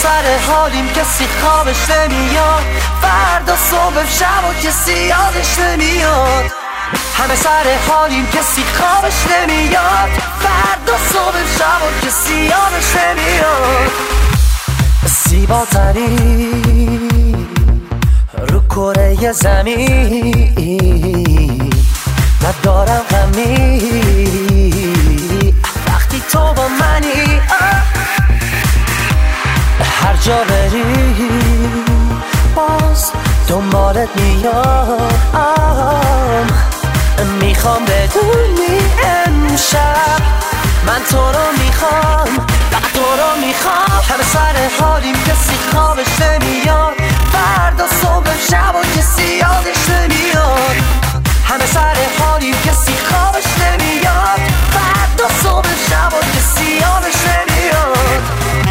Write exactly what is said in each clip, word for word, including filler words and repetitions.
سر حالیم کسی خوابش نمیاد، فردا صبح شب و کسی یادش نمیاد. همه سر حالیم کسی خوابش نمیاد، فردا صبح شب و کسی یادش نمیاد. زیباترین رو کره زمین ندارم غمی وقتی تو با منی. هر جا بری باز دنبالت میام، میخوام بدونی امشب من تو رو میخوام، فقط تو رو میخوام. همه سر حالیم کسی خوابش نمیاد، فردا صبح شب و کسی یادش نمیاد. همه سر حالیم کسی خوابش نمیاد، فردا صبح شب و کسی یادش نمیاد.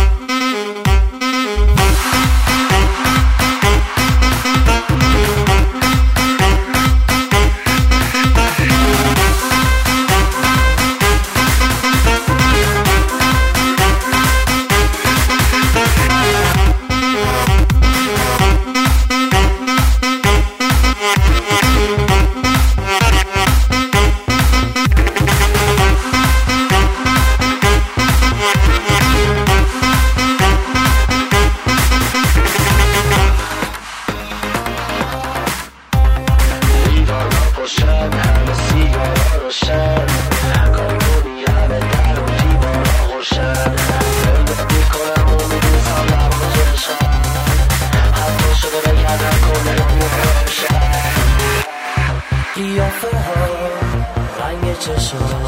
قیافه ها رنگ چشم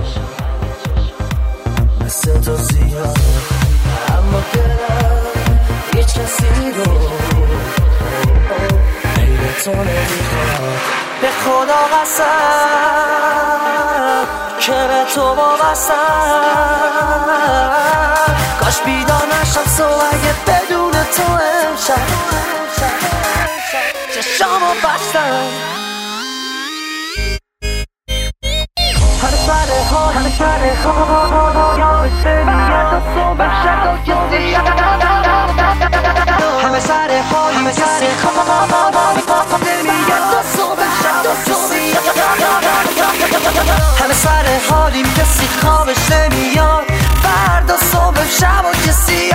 مثل تو زیاد، اما دلم هیچ کسی رو غیر تو نمیخواد. به خدا قسم که به تو وابستم، کاش بیدار نشم صبح اگه بدون تو امشب چشامو بستم. همه سر حال همه سر حال یادش نمیاد، صبح شب و کسی همه سر حال همه سر حال نمیاد، صبح شب و کسی همه سر حالیم کسی خوابش نمیاد، فردا صبح شب و کسی